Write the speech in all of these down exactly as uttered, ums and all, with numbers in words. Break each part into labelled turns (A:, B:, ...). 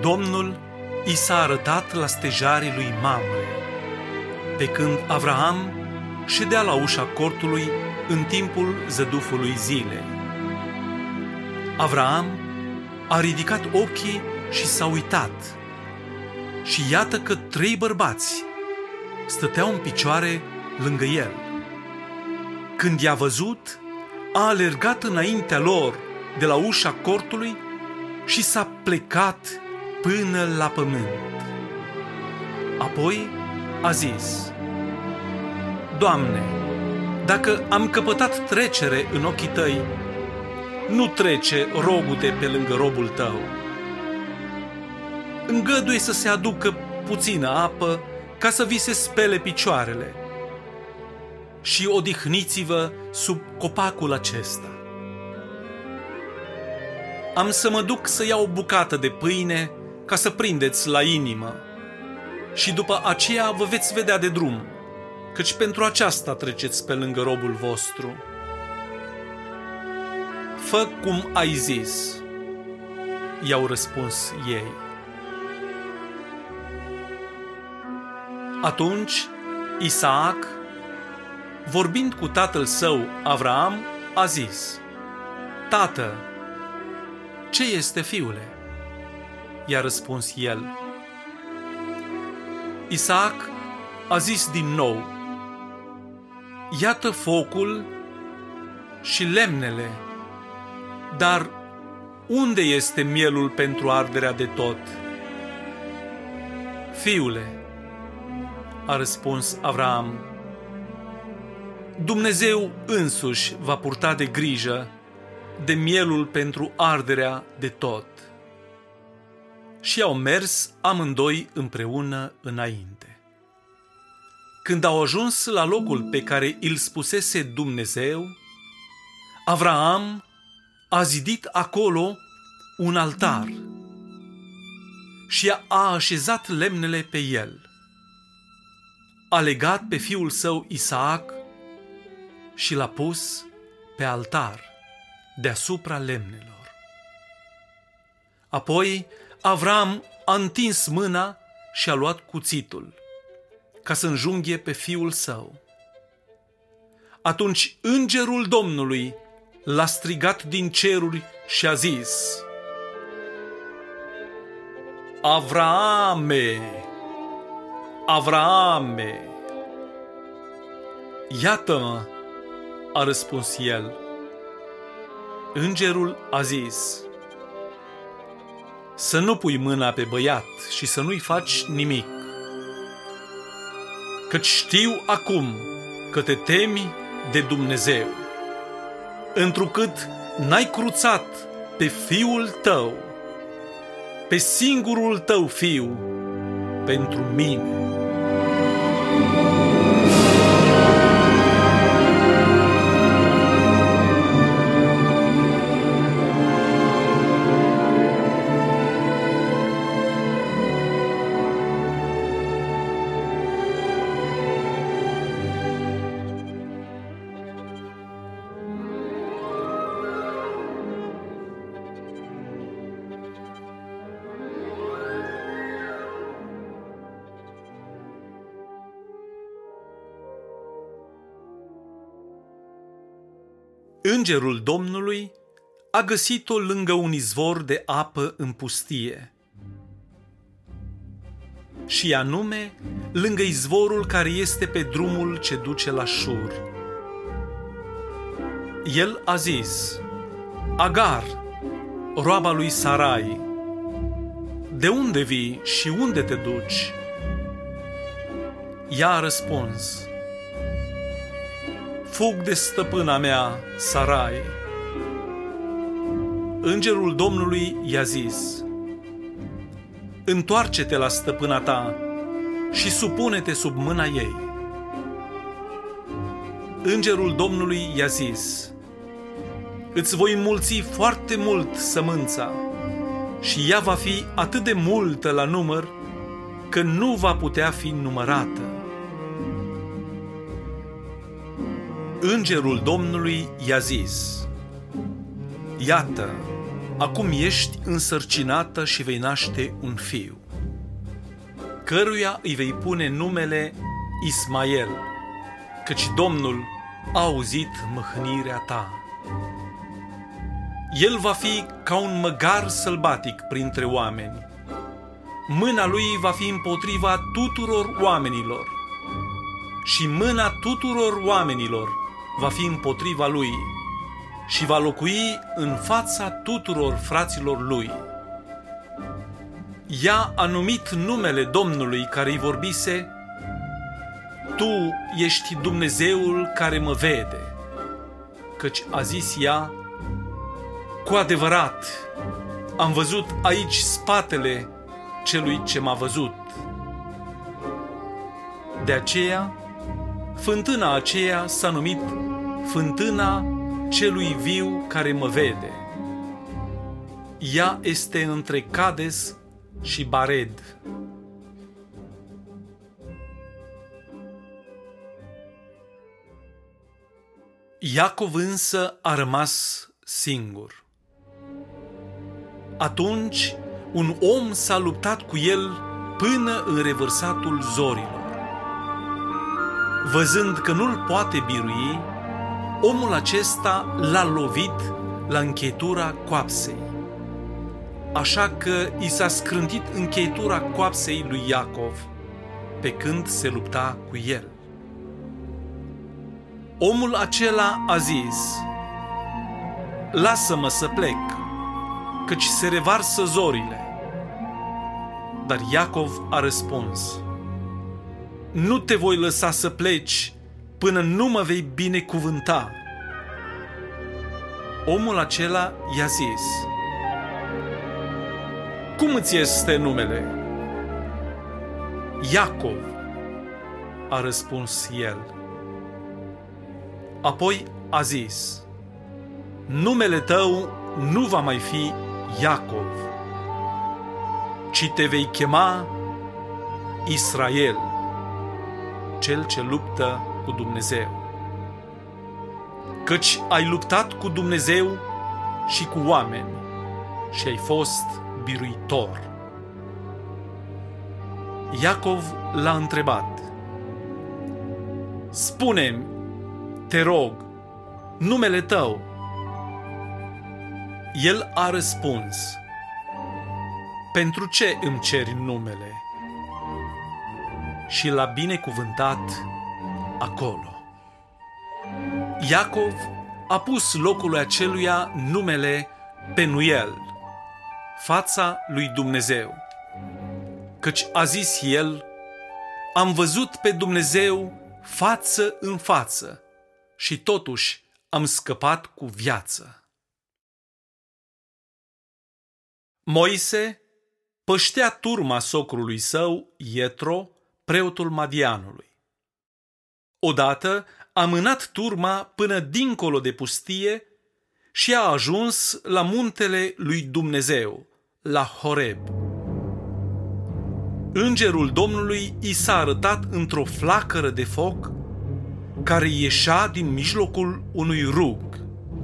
A: Domnul i s-a arătat la stejarii lui Mamre, pe când Avraam ședea la ușa cortului în timpul zădufului zilei. Avraam a ridicat ochii și s-a uitat, și iată că trei bărbați stăteau în picioare lângă el. Când i-a văzut, a alergat înaintea lor de la ușa cortului și s-a plecat până la pământ. Apoi a zis: Doamne, dacă am căpătat trecere în ochii tăi, nu trece rogul-te pe lângă robul tău. Îngăduie să se aducă puțină apă ca să vi se spele picioarele și odihniți-vă sub copacul acesta. Am să mă duc să iau o bucată de pâine ca să prindeți la inimă și după aceea vă veți vedea de drum, căci pentru aceasta treceți pe lângă robul vostru. Fă cum ai zis, i-au răspuns ei. Atunci Isaac, vorbind cu tatăl său Avraam, a zis: Tată, ce este, fiule? I-a răspuns el. Isaac a zis din nou: Iată focul și lemnele, dar unde este mielul pentru arderea de tot? Fiule, a răspuns Avraam, Dumnezeu însuși va purta de grijă de mielul pentru arderea de tot. Și au mers amândoi împreună înainte. Când au ajuns la locul pe care îl spusese Dumnezeu, Avraam a zidit acolo un altar și a așezat lemnele pe el. A legat pe fiul său Isaac și l-a pus pe altar deasupra lemnelor. Apoi Avraam a întins mâna și a luat cuțitul ca să înjunghe pe fiul său. Atunci îngerul Domnului l-a strigat din ceruri și a zis: Avraame! Avraame! Iată-mă, a răspuns el. Îngerul a zis: Să nu pui mâna pe băiat și să nu-i faci nimic, căci știu acum că te temi de Dumnezeu, întrucât n-ai cruțat pe fiul tău, pe singurul tău fiu, pentru mine. Îngerul Domnului a găsit-o lângă un izvor de apă în pustie, și anume lângă izvorul care este pe drumul ce duce la Șur. El a zis: Agar, roaba lui Sarai, de unde vii și unde te duci? Ea a răspuns: Fug de stăpâna mea, Sarai. Îngerul Domnului i-a zis: Întoarce-te la stăpâna ta și supune-te sub mâna ei. Îngerul Domnului i-a zis: Îți voi înmulți foarte mult sămânța și ea va fi atât de multă la număr că nu va putea fi numărată. Îngerul Domnului i-a zis: Iată, acum ești însărcinată și vei naște un fiu, căruia îi vei pune numele Ismael, căci Domnul a auzit mâhnirea ta. El va fi ca un măgar sălbatic printre oameni. Mâna lui va fi împotriva tuturor oamenilor și mâna tuturor oamenilor va fi împotriva lui și va locui în fața tuturor fraților lui. Ea a numit numele Domnului care îi vorbise: Tu ești Dumnezeul care mă vede, căci a zis ea: Cu adevărat, am văzut aici spatele celui ce m-a văzut. De aceea, fântâna aceea s-a numit Fântâna celui viu care mă vede. Ea este între Cades și Bared. Iacov însă a rămas singur. Atunci un om s-a luptat cu el până în revărsatul zorilor. Văzând că nu-l poate birui, omul acesta l-a lovit la încheietura coapsei. Așa că i s-a scrântit încheietura coapsei lui Iacov, pe când se lupta cu el. Omul acela a zis: Lasă-mă să plec, căci se revarsă zorile. Dar Iacov a răspuns: Nu te voi lăsa să pleci până nu mă vei binecuvânta. Omul acela i-a zis: Cum îți este numele? Iacov, a răspuns el. Apoi a zis: Numele tău nu va mai fi Iacov, ci te vei chema Israel, cel ce luptă cu Dumnezeu. Căci ai luptat cu Dumnezeu și cu oameni și ai fost biruitor. Iacov l-a întrebat: Spune-mi, te rog, numele tău. El a răspuns: Pentru ce îmi ceri numele? Și l-a binecuvântat acolo. Iacov a pus locului aceluia numele Penuel, fața lui Dumnezeu, căci a zis el: Am văzut pe Dumnezeu față în față și totuși am scăpat cu viață. Moise păștea turma socrului său, Ietro, preotul Madianului. Odată a mânat turma până dincolo de pustie și a ajuns la muntele lui Dumnezeu, la Horeb. Îngerul Domnului i s-a arătat într-o flacără de foc care ieșea din mijlocul unui rug.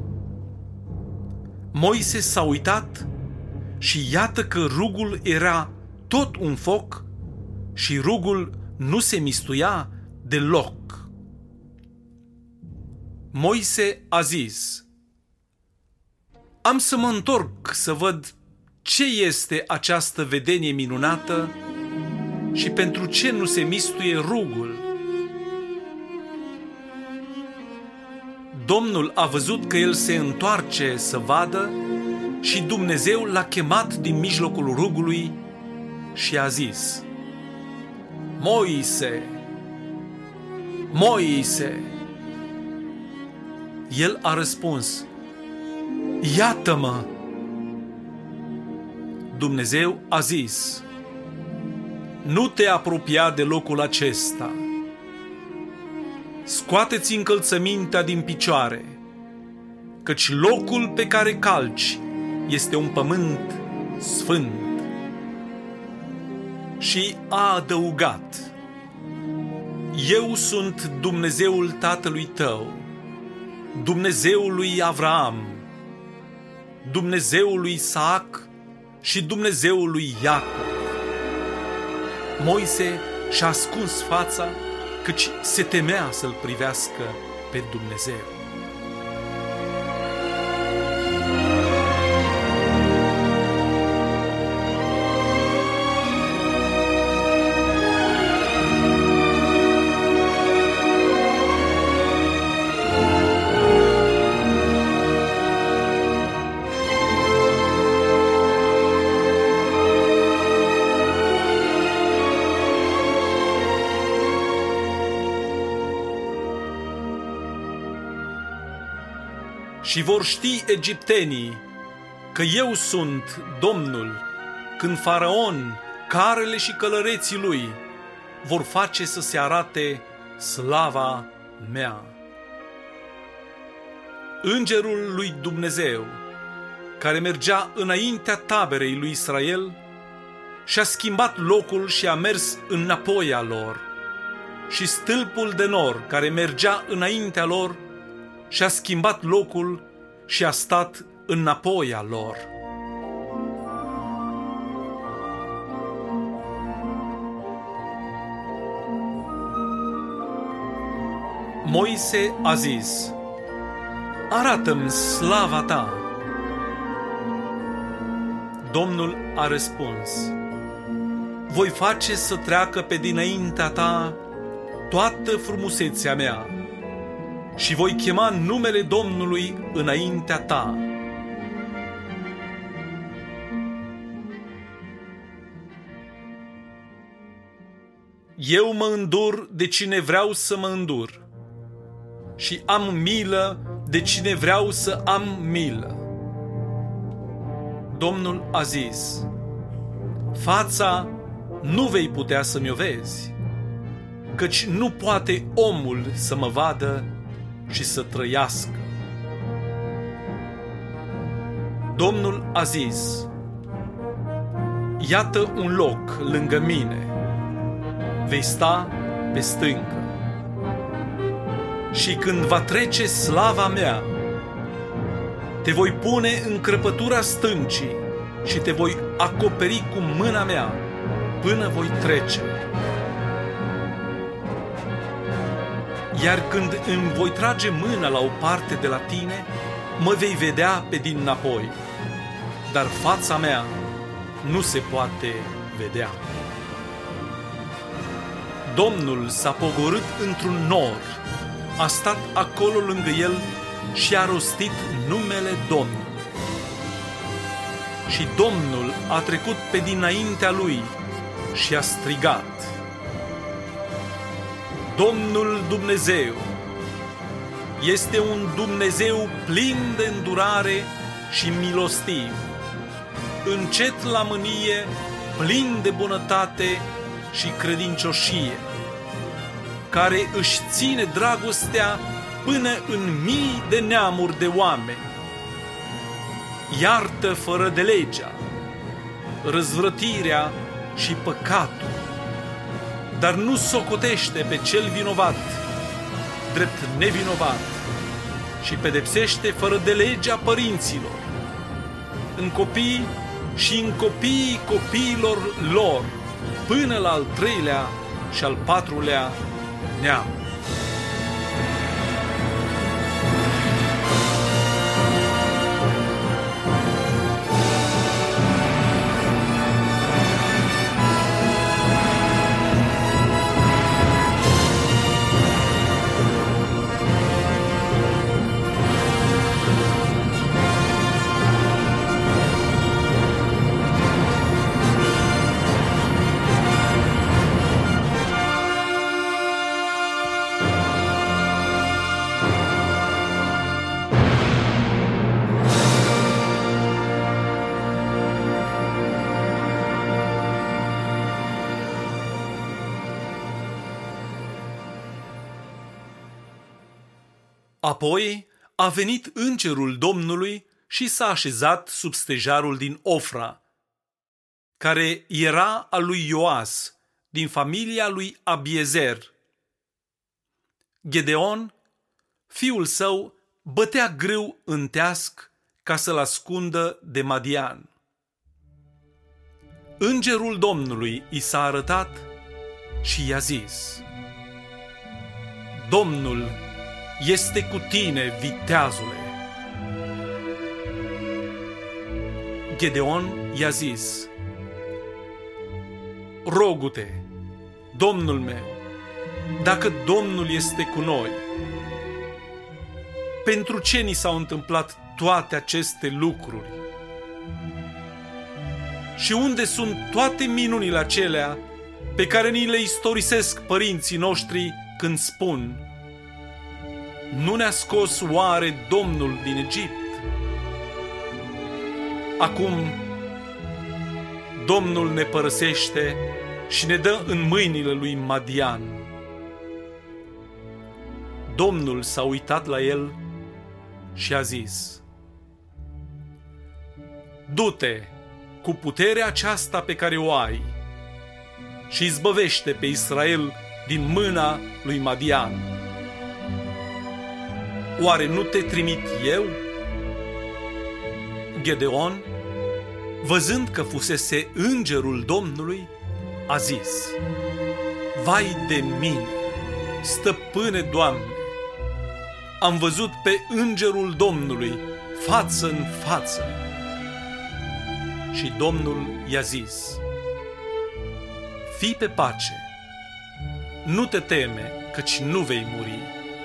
A: Moise s-a uitat și iată că rugul era tot un foc și rugul nu se mistuia deloc. Moise a zis: Am să mă întorc să văd ce este această vedenie minunată și pentru ce nu se mistuie rugul. Domnul a văzut că el se întoarce să vadă și Dumnezeu l-a chemat din mijlocul rugului și a zis: Moise, Moise! El a răspuns: Iată-mă! Dumnezeu a zis: Nu te apropia de locul acesta. Scoate-ți încălțămintea din picioare, căci locul pe care calci este un pământ sfânt. Și a adăugat: Eu sunt Dumnezeul tatălui tău, Dumnezeul lui Avraam, Dumnezeul lui Isaac și Dumnezeul lui Iacov. Moise și-a ascuns fața, căci se temea să-L privească pe Dumnezeu. Și vor ști egiptenii că eu sunt Domnul, când Faraon, carele și călăreții lui vor face să se arate slava mea. Îngerul lui Dumnezeu, care mergea înaintea taberei lui Israel, și-a schimbat locul și a mers înapoi a lor, și stâlpul de nor, care mergea înaintea lor, și-a schimbat locul și a stat înapoi a lor. Moise a zis: arată-mi slava ta. Domnul a răspuns: voi face să treacă pe dinaintea ta toată frumusețea mea și voi chema numele Domnului înaintea ta. Eu mă îndur de cine vreau să mă îndur și am milă de cine vreau să am milă. Domnul a zis: fața nu vei putea să mi-o vezi, căci nu poate omul să mă vadă și să trăiască. Domnul a zis: iată un loc lângă mine, vei sta pe stâncă. Și când va trece slava mea, te voi pune în crăpătura stâncii și te voi acoperi cu mâna mea până voi trece. Iar când îmi voi trage mâna la o parte de la tine, mă vei vedea pe dinapoi, dar fața mea nu se poate vedea. Domnul s-a pogorât într-un nor, a stat acolo lângă el și a rostit numele Domnului. Și Domnul a trecut pe dinaintea lui și a strigat: Domnul Dumnezeu este un Dumnezeu plin de îndurare și milostiv, încet la mânie, plin de bunătate și credincioșie, care își ține dragostea până în mii de neamuri de oameni. Iartă fără de legea, răzvrătirea și păcatul, dar nu socotește pe cel vinovat drept nevinovat și pedepsește fără de legea părinților, în copii și în copiii copiilor lor, până la al treilea și al patrulea neam. Apoi a venit îngerul Domnului și s-a așezat sub stejarul din Ofra, care era al lui Ioas, din familia lui Abiezer. Gedeon, fiul său, bătea grâu în teasc ca să-l ascundă de Madian. Îngerul Domnului i s-a arătat și i-a zis: Domnul este cu tine, viteazule. Gedeon i-a zis: Rogu-te, Domnul meu, dacă Domnul este cu noi, pentru ce ni s-au întâmplat toate aceste lucruri? Și unde sunt toate minunile acelea pe care ni le istorisesc părinții noștri când spun: nu ne-a scos oare Domnul din Egipt? Acum Domnul ne părăsește și ne dă în mâinile lui Madian. Domnul s-a uitat la el și a zis: du-te cu puterea aceasta pe care o ai și izbăvește pe Israel din mâna lui Madian. Oare nu te trimit eu? Gedeon, văzând că fusese îngerul Domnului, a zis: vai de mine, stăpâne Doamne! Am văzut pe îngerul Domnului față în față. Și Domnul i-a zis: fii pe pace, nu te teme, căci nu vei muri.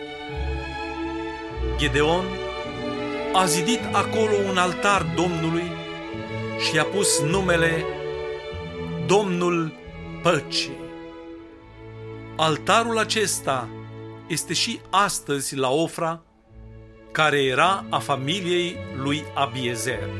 A: Gedeon a zidit acolo un altar Domnului și i-a pus numele Domnul Păcii. Altarul acesta este și astăzi la Ofra, care era a familiei lui Abiezer.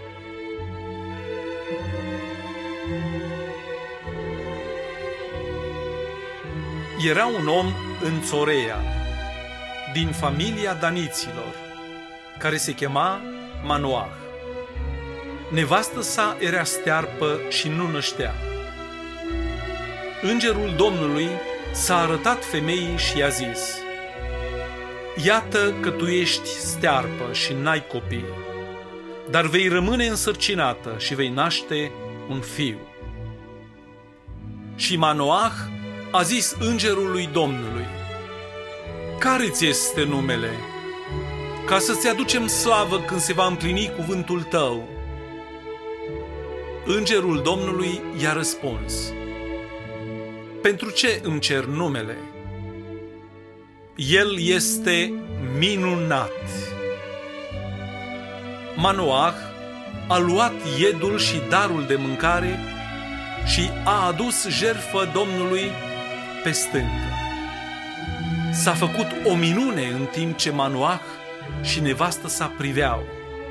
A: Era un om în Țorea, din familia daniților, care se chema Manoah. Nevastă sa era stearpă și nu năștea. Îngerul Domnului s-a arătat femeii și i-a zis: iată că tu ești stearpă și n-ai copii, dar vei rămâne însărcinată și vei naște un fiu. Și Manoah a zis îngerului Domnului: care-ți este numele, ca să-ți aducem slavă când se va împlini cuvântul tău? Îngerul Domnului i-a răspuns: pentru ce îmi cer numele? El este minunat. Manoah a luat iedul și darul de mâncare și a adus jertfă Domnului pe stâncă. S-a făcut o minune în timp ce Manoah și nevastă sa priveau.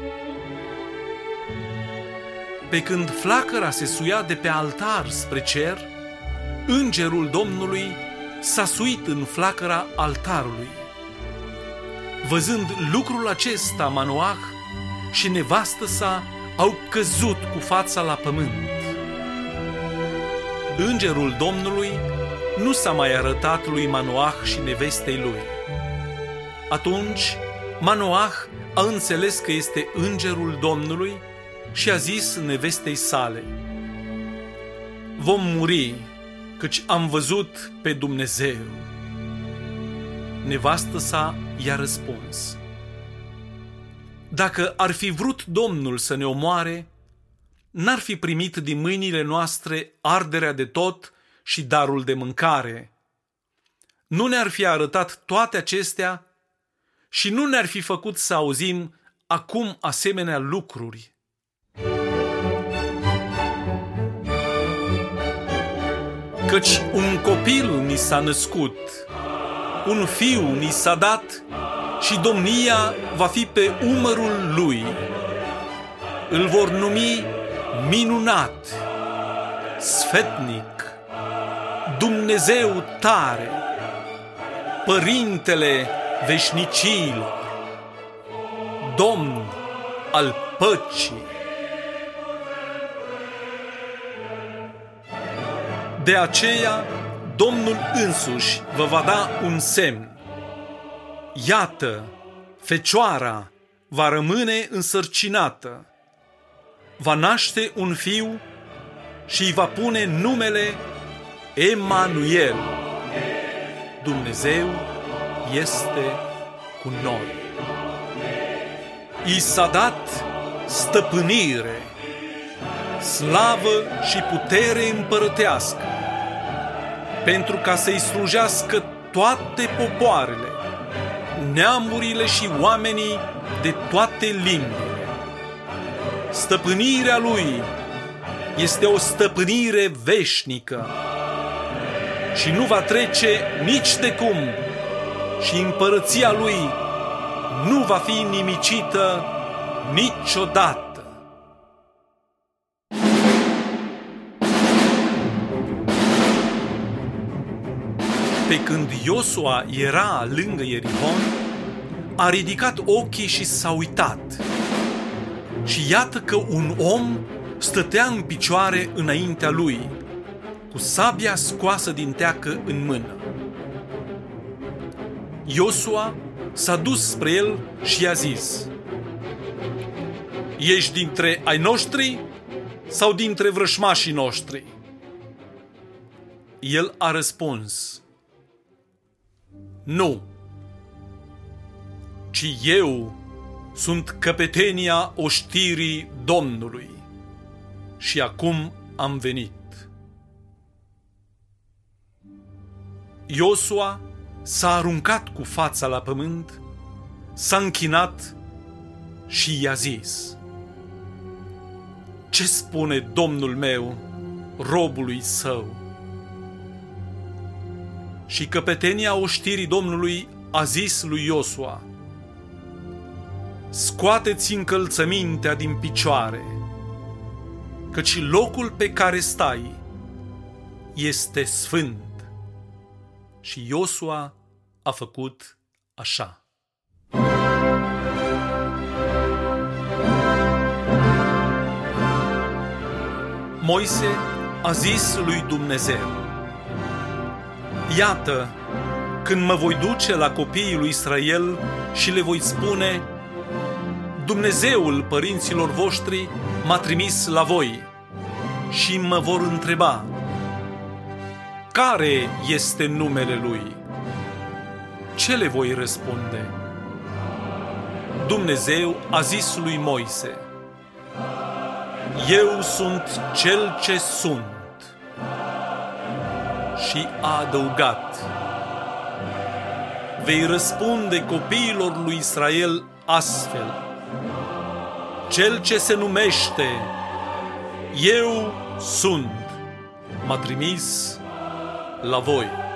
A: Pe când flacăra se suia de pe altar spre cer, îngerul Domnului s-a suit în flacăra altarului. Văzând lucrul acesta, Manoah și nevastă sa au căzut cu fața la pământ. Îngerul Domnului nu s-a mai arătat lui Manoah și nevestei lui. Atunci Manoah a înțeles că este îngerul Domnului și a zis nevestei sale: vom muri, căci am văzut pe Dumnezeu. Nevastă sa i-a răspuns: dacă ar fi vrut Domnul să ne omoare, n-ar fi primit din mâinile noastre arderea de tot și darul de mâncare. Nu ne-ar fi arătat toate acestea și nu ne-ar fi făcut să auzim acum asemenea lucruri. Căci un copil ni s-a născut, un fiu ni s-a dat și domnia va fi pe umărul lui. Îl vor numi Minunat, Sfetnic, Dumnezeu tare, Părintele veșnicilor, Domn al păcii. De aceea, Domnul însuși vă va da un semn. Iată, Fecioara va rămâne însărcinată, va naște un fiu și îi va pune numele Emanuel. Dumnezeu este cu noi. I s-a dat stăpânire, slavă și putere împărătească, pentru ca să-i slujească toate popoarele, neamurile și oamenii de toate limbile. Stăpânirea lui este o stăpânire veșnică și nu va trece nici de cum, și împărăția lui nu va fi nimicită niciodată. Pe când Iosua era lângă Ierihon, a ridicat ochii și s-a uitat. Și iată că un om stătea în picioare înaintea lui, cu sabia scoasă din teacă în mână. Iosua s-a dus spre el și i-a zis: Ești dintre ai noștri sau dintre vrășmașii noștri? El a răspuns: Nu, ci eu sunt căpetenia oștirii Domnului și acum am venit. Iosua s-a aruncat cu fața la pământ, s-a închinat și i-a zis: Ce spune Domnul meu robului său? Și căpetenia oștirii Domnului a zis lui Iosua: Scoate-ți încălțămintea din picioare, căci locul pe care stai este sfânt. Și Iosua a făcut așa. Moise a zis lui Dumnezeu: Iată, când mă voi duce la copiii lui Israel și le voi spune: Dumnezeul părinților voștri m-a trimis la voi, și mă vor întreba: Care este numele lui? Ce le voi răspunde? Dumnezeu a zis lui Moise: Eu sunt cel ce sunt. Și a adăugat: Vei răspunde copiilor lui Israel astfel: Cel ce se numește Eu sunt m-a trimis la voi.